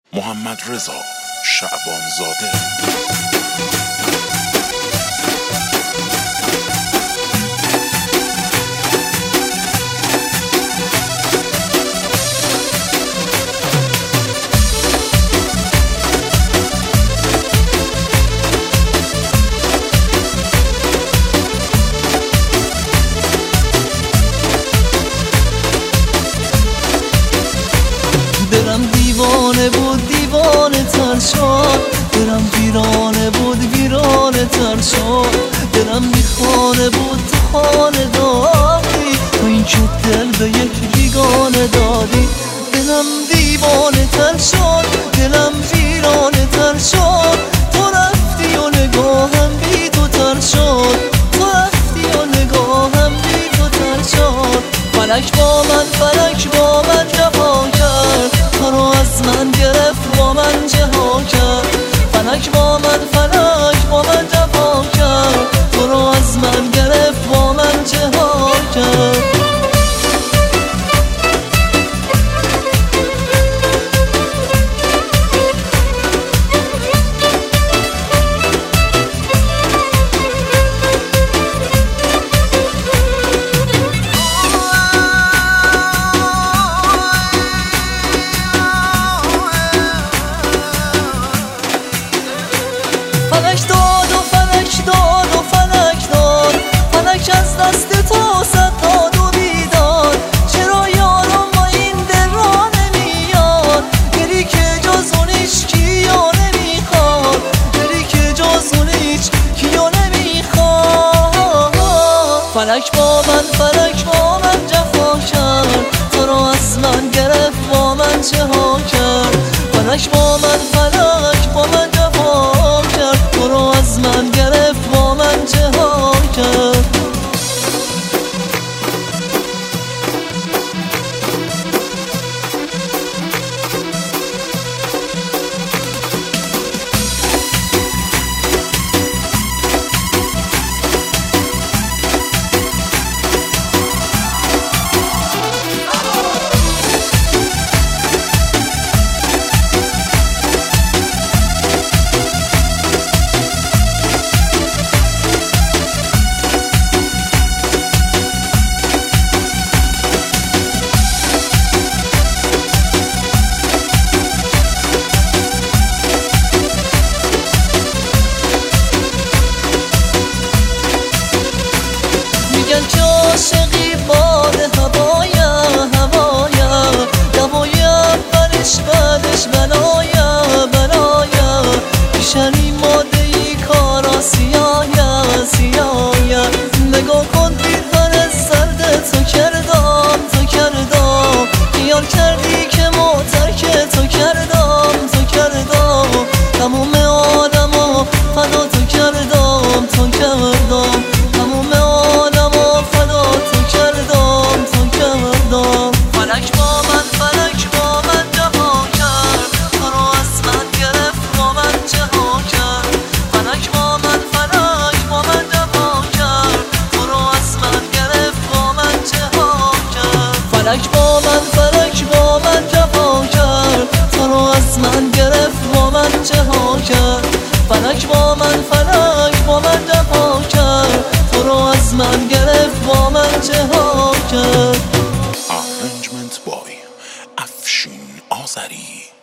محمد رضا شعبانزاده. دلم دیوانه بود دیوانه تر شد، دلم ویرانه بود ویرانه تر شد، دلم بیخانه بود تو خانه دادی، تو این که دل به یک بیگانه دادی. دلم دیوانه تر شد، دلم ویرانه تر شد، تو رفتی و نگاهم بی تو تر شد، تو رفتی و نگاهم بی تو تر شد. فلک با من جفا کرد، تو رو از من گرفت با من جها کرد. فلک با من جفا کرد، تو رو از من گرفت با من جها کرد. فلک داد و فلک داد و فلک داد، فلک از دست تو صد داد و بیداد. چرا یارم با این دل را نمیاد، دلی که جز اون هیچ کیو نمیخواد، دلی که جز اون هیچ کیو نمیخواد. فلک با من جفا کرد، تو رو از من گرفت با من جها کرد. فلک با من جفا کرد، تو رو از من گرفت با من جها کرد. میگن که عاشقی باد هوایا هوایا، دوای اولش بعدش بلایا بلایا. پیشنی ماده ای کارا سیایا سیایا. نگاه کن پیرهن سرد تو کردم خیال کردی که ما ترک تو کردم تموم آدما فدا تو کردم تموم آدما فدا تو کردم فلک با من جفا کرد، تو رو از من گرفت با من جها کرد. فلک با من جفا کرد، تو رو از من گرفت با من جها کرد. فلک با من جفا کرد، تو رو از من گرفت با من جها کرد. فلک با من جفا کرد، تو رو از من گرفت با من جها کرد. Arrangement by افشین آذری.